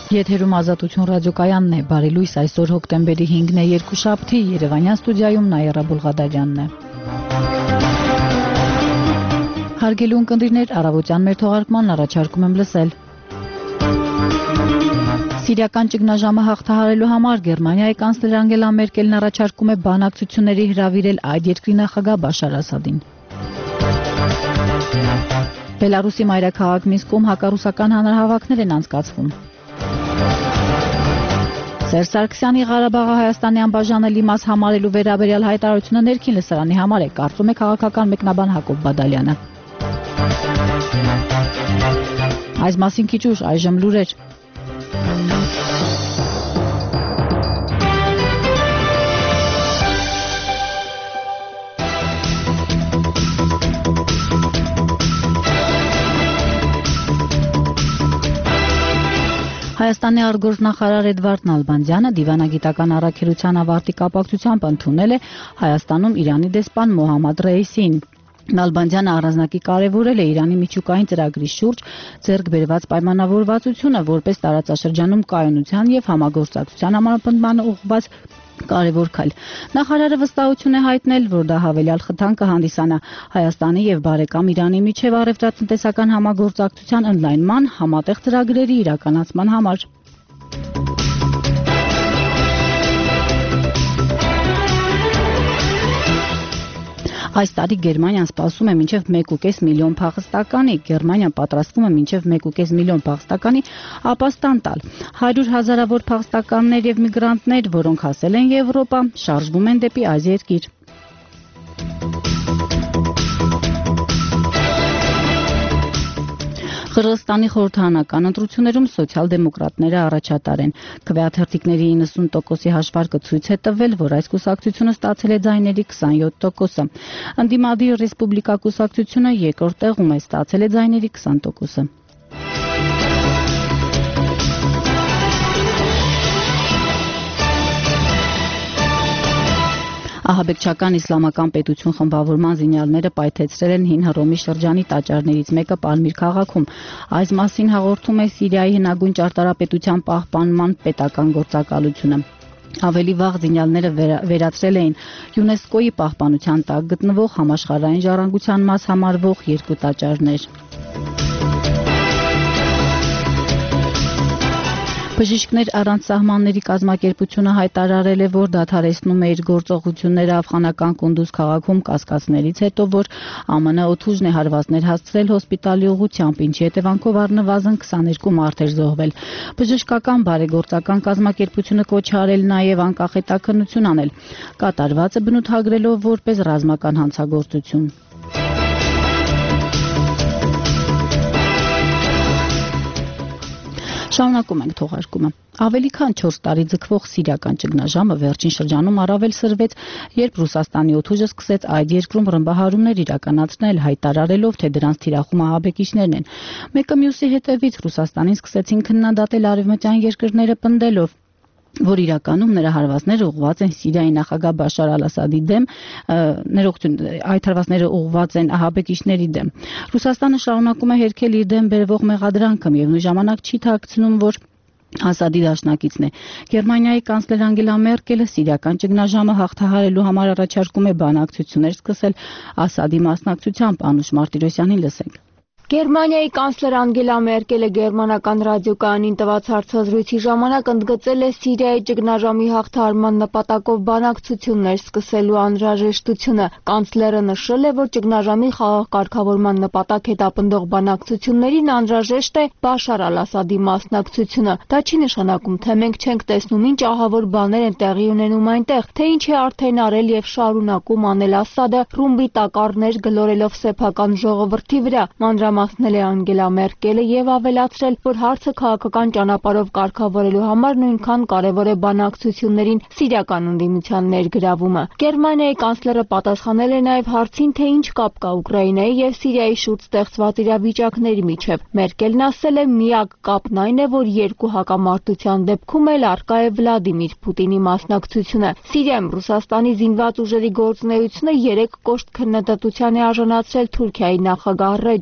Եթերում Ազատություն ռադիոկայանն է, բարի լույս, այսօր հոկտեմբերի 5-ն է, երկուշաբթի, Երևանյան ստուդիայում Նաիրա Բուլղադարյանն է։ Հարգելի ունկնդիրներ, առավոտյան մեր թողարկմանն առաջարկում եմ լսել։ Սիրիական ճգնաժամը հաղթահարելու համար Գերմանիայի կանցլեր Անգելա Մերկելն առաջարկում է բանակցությունների հրավիրել այդ երկրի նախագահ Բաշար Ասադին։ Բելարուսի մայրաքաղաք Մինսկում հակառուսական հանրահավաքներ են անցկացվում։ Սերժ Սարգսյանի Ղարաբաղը Հայաստանի անբաժանելի մաս համարելու վերաբերյալ հայտարարությունը ներքին լսարանի համար է, կարծում է քաղաքական մեկնաբան Հակոբ Բադալյանը։ Այս մասին քիչ ուշ, այժմ լուրեր։ Հայաստանի արտգործնախարար Էդվարդ Նալբանդյանը դիվանագիտական առաքելության ավարտի կապակցությամբ ընդունել է Հայաստանում Իրանի դեսպան Մոհամմադ Ռեյիսին։ Նալբանդյանը առանձնակի կարևորել է Իրանի միջուկային ծրագրի շուրջ ձեռք բերված պայմանավորվածությունը որպես տարածաշրջանում կայունության եւ համագործակցության համապնդման ուղղված կարևոր քայլ։ Նախարարը վստահություն է հայտնել, որ դա հավելյալ խթան կհանդիսանա Հայաստանի եւ բարեկամ Իրանի միջև առևտրատնտեսական համագործակցության ընդլայնման համատեղ ծրագրերի իրականացման համար։ Այս տարի Գերմանիան սպասում է մինչև 1.5 միլիոն փախստականի, Գերմանիան պատրաստվում է մինչև 1.5 միլիոն փախստականի ապաստան տալ։ 100,000-ավոր փախստականներ եւ միգրանտներ, որոնք հասել են Եվրոպա, շարժվում են դեպի այս երկիր։ Қырғызստանի խորհրդարանական ընտրություններում սոցիալ-դեմոկրատները առաջատար են։ Քվեաթերթիկների 90%-ի հաշվարկը ցույց է տվել, որ այս կուսակցությունը ստացել է ձայների 27%-ը։ Ընդդիմադիր ռեսպուբլիկա կուսակցությունը երկրորդ տեղում է, ստացել է ձայների 20%-ը։ Ահաբեկչական իսլամական պետություն խմբավորման զինյալները պայթեցրել են հին Հռոմի շրջանի տաճարներից մեկը Պալմիր քաղաքում։ Այս մասին հաղորդում է Սիրիայի հնագույն ճարտարապետության պահպանման պետական գործակալությունը։ Ավելի վաղ զինյալները վերացրել էին ՅՈՒՆԵՍԿՕ-ի պահպանության տակ գտնվող համաշխարհային ժառանգության մաս համարվող երկու տաճարներ։ Բժիշկներ առանց սահմանների կազմակերպությունը հայտարարել է, որ դադարեցնում է իր գործողությունները աֆղանական Կունդուզ քաղաքում կասկածներից հետո, որ ԱՄՆ օդուժն է հարվածներ հասցրել հոսպիտալի ուղղությամբ, ինչի հետևանքով առնվազն 22 մարդ էր զոհվել։ Բժշկական բարեգործական կազմակերպությունը կոչ է արել նաև անկախ հետաքննություն անել, կատարվածը բնութագրելով որպես ռազմական հանցագործություն։ Շարունակում ենք թողարկումը։ Ավելի քան 4 տարի ձգվող սիրիական ճգնաժամը վերջին շրջանում առավել սրվեց, երբ Ռուսաստանի օդուժը սկսեց այդ երկրում ռմբահարումներ իրականացնել, հայտարարելով, թե դրանց թիրախում ահաբեկիչներն են։ Մեկը մյուսի հետևից Ռուսաստանին սկսեցին քննադատել արևմտյան երկրները, պնդելով, որ իրականում նրա հարվածները ուղղված են Սիրիայի նախագահ Բաշար Ալ-Ասադի դեմ, այդ հարվածները ուղղված են ահաբեկիչների դեմ։ Ռուսաստանը շարունակում է հերքել իր դեմ բերվող մեղադրանքը, միևնույն ժամանակ չի թաքցնում, որ Ասադի դաշնակիցն է։ Գերմանիայի կանցլեր Անգելա Մերկելը սիրիական ճգնաժամը հաղթահարելու համար առաջարկում է բանակցություններ սկսել Ասադի մասնակցությամբ, Անուշ Մարտիրոսյանին լսենք։ Գերմանիայի կանցլեր Անգելա Մերկելը գերմանական ռադիոկայանին տված հարցազրույցի ժամանակ ընդգծել է Սիրիայի ճգնաժամի հաղթահարման նպատակով բանակցություններ սկսելու անհրաժեշտությունը։ Կանցլերը նշել է, որ ճգնաժամի խաղաղ կարգավորման նպատակ հետապնդող բանակցություններին անհրաժեշտ է Բաշար Ալ-Ասադի մասնակցությունը։ Դա չի նշանակում, թե մենք չենք տեսնում ինչ ահավոր բաներ են տեղի ունենում այնտեղ, թե ինչ է արդեն արել եւ շարունակում անել Ասադը ռումբի տակառներ գլորելով սեփական ժողովրդի վրա։ Մասնել է Անգելա Մերկելը եւ ավելացրել, որ հարցը քաղաքական ճանապարհով կարգավորելու համար նույնքան կարևոր է բանակցություններին սիրիական ընդդիմության ներգրավումը։ Գերմանիայի կանցլերը պատասխանել է նաեւ հարցին, թե ինչ կապ կա Ուկրաինայի եւ Սիրիայի շուրջ ստեղծված իրավիճակների միջեւ։ Մերկելն ասել է, միակ կապն այն է, որ երկու հակամարտության դեպքում էլ առկա է Վլադիմիր Պուտինի մասնակցությունը։ Սիրիայում Ռուսաստանի զինված ուժերի գործունեությունը 3 կոշտ քննադատության է արժանացրել Թուրքիայի նախագահ Ռեջեփ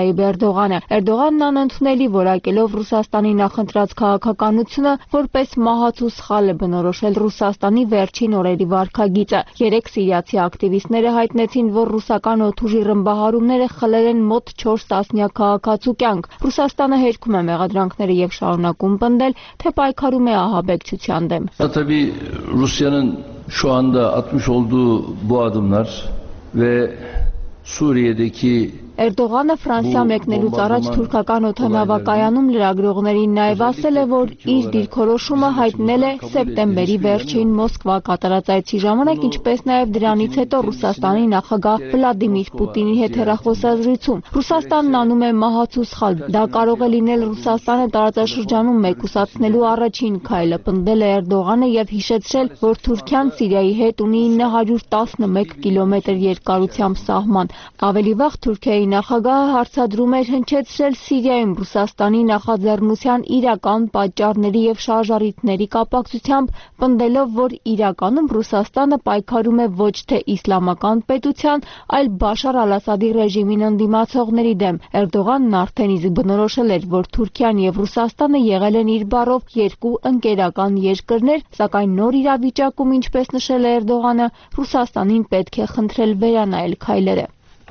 Թայիպ Էրդողանը։ Էրդողանն անընդունելի որակելով Ռուսաստանի նախընտրած քաղաքականությունը որպես մահացու սխալ է բնորոշել Ռուսաստանի վերջին օրերի վարքագիծը։ Երեք սիրիացի ակտիվիստները հայտնեցին, որ ռուսական օդուժի ռմբահարումները խլել են մոտ 4 տասնյակ քաղաքացու կյանք։ Ռուսաստանը հերքում է մեղադրանքները եւ շարունակում պնդել, թե պայքարում է ահաբեկչության դեմ։ Tabii Rusya'nın şu anda atmış olduğu bu adımlar ve Suriye'deki Էրդողանը Ֆրանսիա մեկնելուց առաջ թուրքական օդանավակայանում լրագրողներին նաև ասել է, որ իր դիրքորոշումը հայտնել է սեպտեմբերի վերջին Մոսկվա կատարած այցի ժամանակ, ինչպես նաև դրանից հետո Ռուսաստանի նախագահ Վլադիմիր Պուտինի հետ հեռախոսազրույցում։ Ռուսաստանն անում է մահացու սխալ, դա կարող է լինել Ռուսաստանը տարածաշրջանում մեկուսացնելու առաջին քայլը, պնդել է Էրդողանը եւ հիշեցրել, որ Թուրքիան Սիրիայի հետ ունի 911 կիլոմետր երկարությամբ սահման։ Ավելի վաղ Թուրքիայի նախագահը հարցադրում էր հնչեցրել Սիրիայում Ռուսաստանի նախաձեռնության իրական պատճառների եւ շարժառիթների կապակցությամբ, պնդելով, որ իրականում Ռուսաստանը պայքարում է ոչ թե իսլամական պետության, այլ Բաշար Ալ-Ասադի ռեժիմին ընդդիմացողների դեմ։ Էրդողանն արդեն իսկ բնորոշել էր, որ Թուրքիան եւ Ռուսաստանը եղել են իր բառով երկու ընկերական երկրներ, սակայն նոր իրավիճակում, ինչպես նշել է Էրդողանը, Ռուսաստանին պետք է խնդրել վերանայել քայլերը։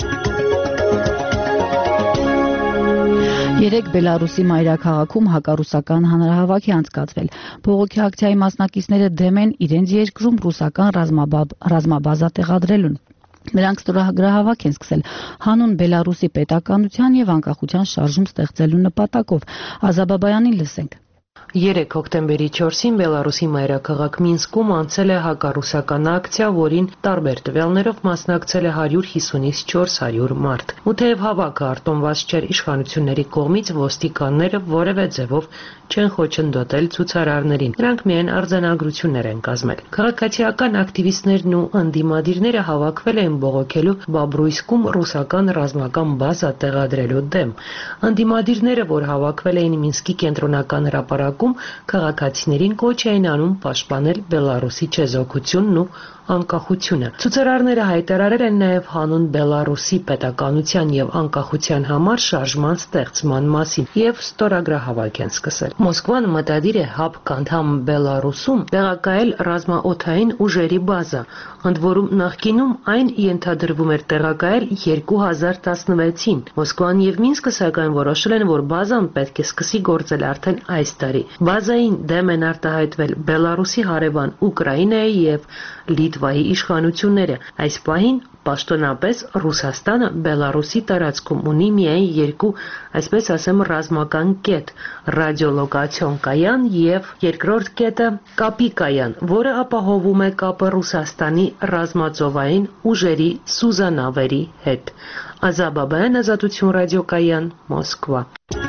Երեկ Բելարուսի մայրաքաղաքում հակառուսական հանրահավաք է անցկացվել։ Բողոքի ակցիայի մասնակիցները դեմ են իրենց երկրում ռուսական ռազմաբազա տեղադրելուն։ Նրանք ստորագրահավաք են սկսել հանուն Բելարուսի պետականության եւ անկախության շարժում ստեղծելու նպատակով։ Ազաբաբայանին լսենք։ 3 հոկտեմբերի 4-ին Բելարուսի մայրաքաղաք Մինսկում անցել է հակառուսական ակցիա, որին տարբեր տվյալներով մասնակցել է 150-ից 400 մարդ։ Ու թեև հավաքը արտոնված չէր իշխանությունների կողմից, ոստիկանները որևէ ձևով չեն խոչընդոտել ցուցարարներին։ Նրանք միայն արձանագրություններ են կազմել։ Քաղաքացիական ակտիվիստներն ու ընդդիմադիրները հավաքվել էին բողոքելու Բաբրույսկում ռուսական ռազմական բազա տեղադրելու դեմ։ Ընդդիմադիրները, որ հավաքվել էին Մինսկի կենտրոնական հրապարակում, քաղաքացիներին կոչ էին անում պաշտպանել Բելարուսի չեզոքությունն ու անկախությունը։ Ցուցարարները հայտարարել են նաև հանուն Բելարուսի պետականության եւ անկախության համար շարժման ստեղծման մասին եւ ստորագրահավաք են սկսել։ Մոսկվան մտադիր է ՀԱՊԿ անդամ Բելարուսում տեղակայել ռազմաօդային ուժերի բազա, ընդ որում նախկինում այն ենթադրվում էր տեղակայել 2016-ին։ Մոսկվան եւ Մինսկը սակայն որոշել են, որ բազան պետք է սկսի գործել արդեն այս տարի։ Բազային դեմ են արտահայտվել Բելարուսի հարևան Ուկրաինայի եւ Լիտվայի իշխանությունները։ Այս պահին պաշտոնապես Ռուսաստանը Բելարուսի տարածքում ունի միայն երկու, այսպես ասեմ, ռազմական կետ՝ ռադիոլոկացիոն կայան եւ երկրորդ կետը կապի կայան, որը ապահովում է կապը Ռուսաստանի ռազմածովային ուժերի սուզանավերի հետ։ Ազաբաբայան, Ազատություն ռադիոկայան, Մոսկվա։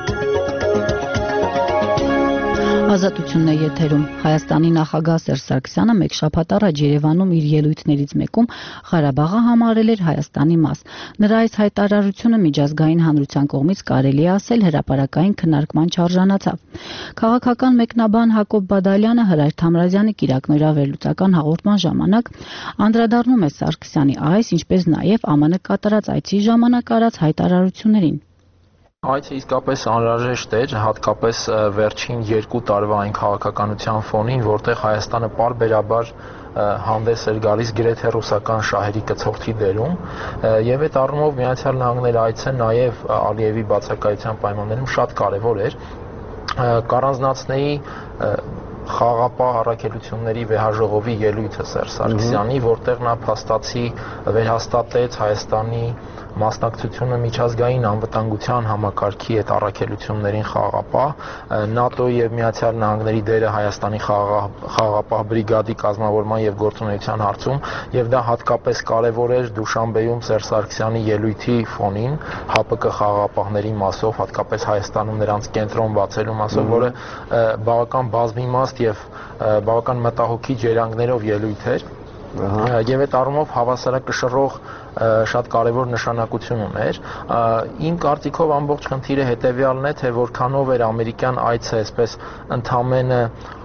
Ազատությունն է եթերում։ Հայաստանի նախագահ Սերժ Սարգսյանը մեկ շաբաթ առաջ Երևանում իր ելույթներից մեկում Ղարաբաղը համարել էր Հայաստանի մաս։ Նրա այս հայտարարությունը միջազգային հանրության կողմից կարելի է ասել հրապարակային քննարկման չարժանացավ։ Քաղաքական մեկնաբան Հակոբ Բադալյանը Հրայր Թամրազյանի կիրակնօրյա վերլուծական հաղորդման ժամանակ անդրադառնում է Սարգսյանի այս, ինչպես նաև ԱՄՆ կատարած այցի ժամանակ արած հայտարարություններին։ Այցը իսկապես անհրաժեշտ էր, հատկապես վերջին 2 տարվա այն քաղաքականության ֆոնին, որտեղ Հայաստանը պարբերաբար հանդես էր գալիս գրեթե ռուսական շահերի կցորդի դերում, եւ այդ առումով Միացյալ Նահանգների այցը նաեւ Ալիևի բացակայության պայմաններում շատ կարեւոր էր։ Կառանձնացնեի խաղապահ առաքելությունների վեհաժողովի ելույթը Սերժ Սարգսյանի, որտեղ նա փաստացի վերհաստատեց Հայաստանի մասնակցությունը միջազգային անվտանգության համակարգի այդ առաքելություններին խաղապահ, ՆԱՏՕ-ի եւ Միացյալ Նահանգների դերը Հայաստանի խաղապահ բրիգադի կազմավորման եւ գործունեության հարցում, եւ դա հատկապես կարեւոր էր Դուշանբեում Սերժ Սարգսյանի ելույթի ֆոնին, ՀԱՊԿ խաղապահների մասով, հատկապես Հայաստանում նրանց կենտրոն բացելու մասով, որը բավական բազմիմաստ եւ բավական մտահոգիչ երանգներով ելույթ էր։ Եվ այդ առումով հավասարակշռող շատ կարևոր նշանակություն ուներ։ Իմ կարծիքով ամբողջ խնդիրը հետևյալն է, թե որքանով էր ամերիկյան այցը այսպես ընդամենը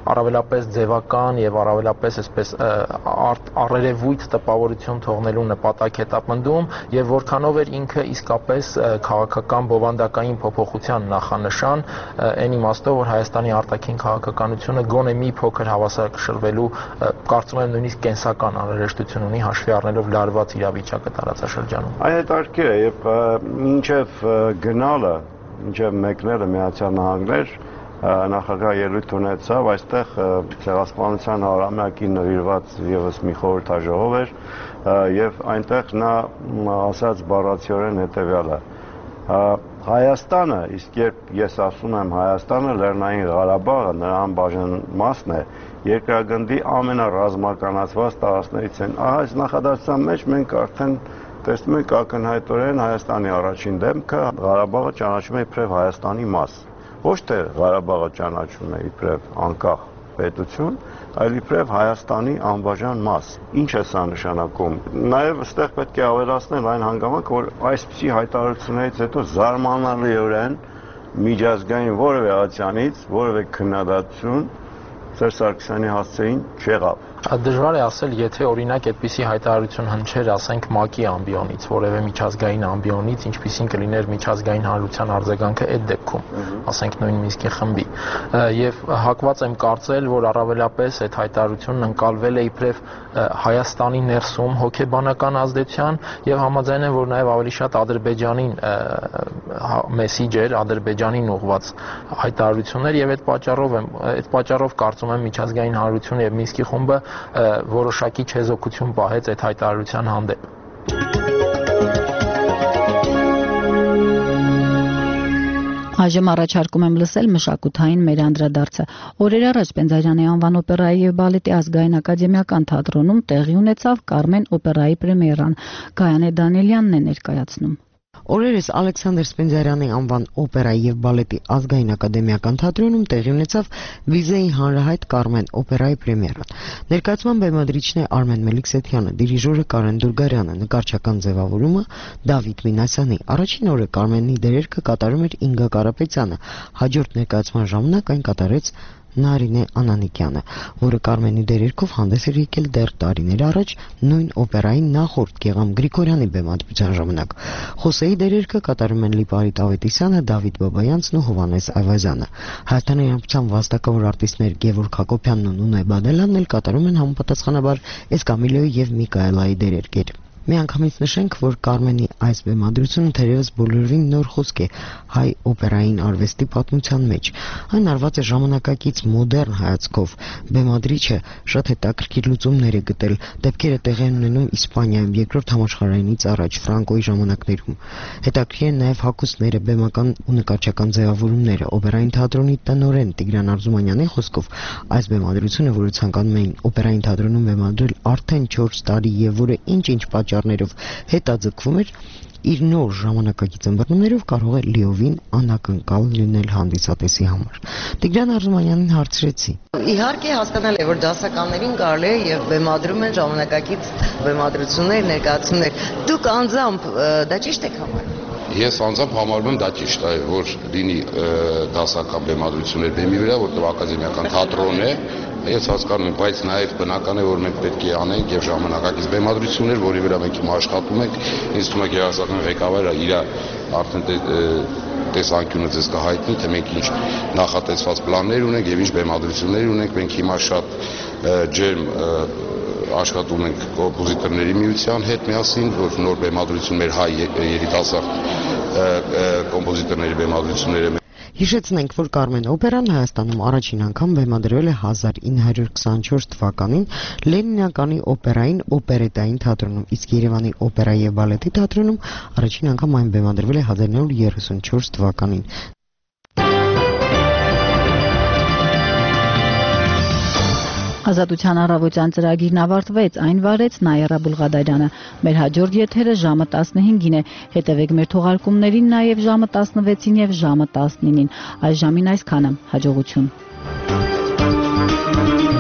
առավելապես ձևական եւ առավելապես այսպես առերևույթ տպավորություն թողնելու նպատակ հետապնդում եւ որքանով էր ինքը իսկապես քաղաքական բովանդակային փոփոխության նախանշան, այն իմաստով, որ Հայաստանի արտաքին քաղաքականությունը գոնե մի փոքր հավասարակշռվելու, կարծում եմ նույնիսկ կենսական անհրաժեշտություն ունի, հաշվի առնելով լարված իրավիճակը տարածաշրջանում։ Այն հետաքրքիր է, եւ մինչեւ գնալը, մինչեւ մեկնելը Միացյալ Նահանգներ նախագահ ելույթ ունեցավ, այստեղ ցեղասպանության հարամյակին նվիրված եւս մի խորհրդաժողով էր եւ այնտեղ նա ասաց բառացիորեն հետեւյալը. Հայաստանը, իսկ երբ ես ասում եմ Հայաստանը, Լեռնային Ղարաբաղը նրա անբաժան մասն է, երկրագնդի ամենառազմականացված տարածքներից են։ Ահա այս նախադասության մեջ մենք արդեն տեսնում ենք ակնհայտորեն Հայաստանի առաջին դեմքը, Ղարաբաղը ճանաչում է իբրև Հայաստանի մաս։ Ոչ թե Ղարաբաղը ճանաչում է իբրև անկախ պետություն, այլ իբրև Հայաստանի անբաժան մաս։ Ինչ է սա նշանակում։ Նաև այստեղ պետք է ավելացնել այն հանգամանքը, որ այսպիսի հայտարարություններից հետո զարմանալիորեն միջազգային որևէ ատյանից որևէ քննադատություն Սերժ Սարգսյանի հասցեին չեղավ։ Դժվար է ասել, եթե օրինակ այդպիսի հայտարարություն հնչեր, ասենք ՄԱԿ-ի ամբիոնից, որևէ միջազգային ամբիոնից, ինչպիսին կլիներ միջազգային հանրության արձագանքը այդ դեպքում, ասենք նույն Մինսկի խմբի։ Եվ հակված եմ կարծել, որ առավելապես այդ հայտարարությունն ընկալվել է իբրև Հայաստանի ներսում հոգեբանական ազդեցության եւ համաձայն եմ, որ նաեւ ավելի շատ Ադրբեջանին մեսիջեր, Ադրբեջանին ուղղված հայտարարություններ եւ այդ պատճառով կարծում եմ միջազգային հանրությունը եւ Մինսկի խումբը որոշակի չեզոքություն պահեց այդ հայտարարության հանդեպ։ Այժմ առաջարկում եմ լսել մշակութային մեր անդրադարձը։ Օրեր առաջ Պենզարյանի անվան օպերայի եւ բալետի ազգային ակադեմիական թատրոնում տեղի ունեցավ Կարմեն օպերայի պրեմիերան։ Գայանե Դանիելյանն է ներկայացնում։ Օրերս Ալեքսանդր Սպենդիարյանի անվան օպերայի եւ բալետի ազգային ակադեմիական թատրոնում տեղի ունեցավ Վիզեի հանրահայտ Կարմեն օպերայի պրեմիերան։ Ներկայացման բեմադրիչն է Արմեն Մելիքսեթյանը, դիրիժորը Կարեն Դուրգարյանը, նկարչական ձևավորումը Դավիթ Մինասյանի։ Առաջին օրը Կարմենի դերերքը կատարում էր Ինգա Կարապետյանը, հաջորդ ներկայացման ժամանակ այն կատարեց Նարինե Անանիկյանը, որը Կարմենի դերերքով հանդես էր եկել դեռ տարիներ առաջ նույն օպերայի նախորդ Գեգամ Գրիգորյանի բեմադրության ժամանակ։ Խոսեի դերերքը կատարում են Լիպարիտ Ավետիսյանը, Դավիթ Բաբայանցն ու Հովանես Այվազյանը։ Հայաստանի Հանրապետության վաստակավոր արտիստներ Գևորգ Հակոբյանն ու Նունե Բադելյանն էլ կատարում են համապատասխանաբար Էսկամիլոյի եւ Միկայելայի դերեր։ Միանգամից նշենք, որ Կարմենի այս բեմադրությունը թերևս բոլորին նոր խոսք է հայ օպերային արվեստի պատմության մեջ։ Այն արված է ժամանակակից մոդեռն հայացքով։ Բեմադրիչը շատ հետաքրքիր լուծումներ է գտել, դեպքերը տեղի են ունենում Իսպանիայում երկրորդ համաշխարհայինից առաջ Ֆրանկոյի ժամանակներում։ Հետաքրքիր են նաև հագուստները, բեմական ու նկարչական ձևավորումները։ Օպերային թատրոնի տնօրեն Տիգրան Արզումանյանի խոսքով այս բեմադրությունը, որը ցանկանում էին օպերային թատրոնում բեմադրել արդեն 4 տարի եւ որը ինչ-ինչ պատճառներով հետաձգվում էր, իր նոր ժամանակակից ըմբռնումներով կարող է լիովին անակնկալ լինել հանդիսատեսի համար։ Տիգրան Արզումանյանին հարցրեցի. Իհարկե հասկանալ է, որ դասականներին կարելի է եւ բեմադրում են ժամանակակից բեմադրություններ, ներկայացումներ։ Դուք անձամբ դա ճիշտ եք համարում։ Ես անձամբ համարում եմ դա ճիշտ է, որ լինի դասական բեմադրություններ բեմի վրա, որտեղ ակադեմիական թատրոն է, ես հասկանում եմ, բայց նաև բնական է, որ մենք պետք է անենք եւ ժամանակակից բեմադրություններ, որի վրա մենք հիմա աշխատում ենք, ինձ թվում է գերազանցական ղեկավարը իր արդեն տեսանկյունը ձեզ կհայտնի, թե մենք ինչ նախատեսված պլաններ ունենք եւ ինչ բեմադրություններ ունենք, մենք հիմա շատ ջերմ աշխատում ենք կոմպոզիտորների միության հետ միասին, որ նոր բեմադրություն մեր հայ երիտասարդ կոմպոզիտորների բեմադրությունները։ Հիշեցնենք, որ Կարմեն օպերան Հայաստանում առաջին անգամ բեմադրվել է 1924 թվականին Լենինականի օպերային օպերետային թատրոնում, իսկ Երևանի օպերայի եւ բալետի թատրոնում առաջին անգամ այն բեմադրվել է 1934 թվականին։ Ազատության առավոտյան ծրագիրն ավարտվեց, այն վարեց Նայերա Բուլղադարյանը։ Մեր հաջորդ եթերը ժամը 15-ին է։ Հետևեք մեր թողարկումներին նաև ժամը 16-ին եւ ժամը 19-ին։ Այս ժամին այսքանը։ Հաջողություն։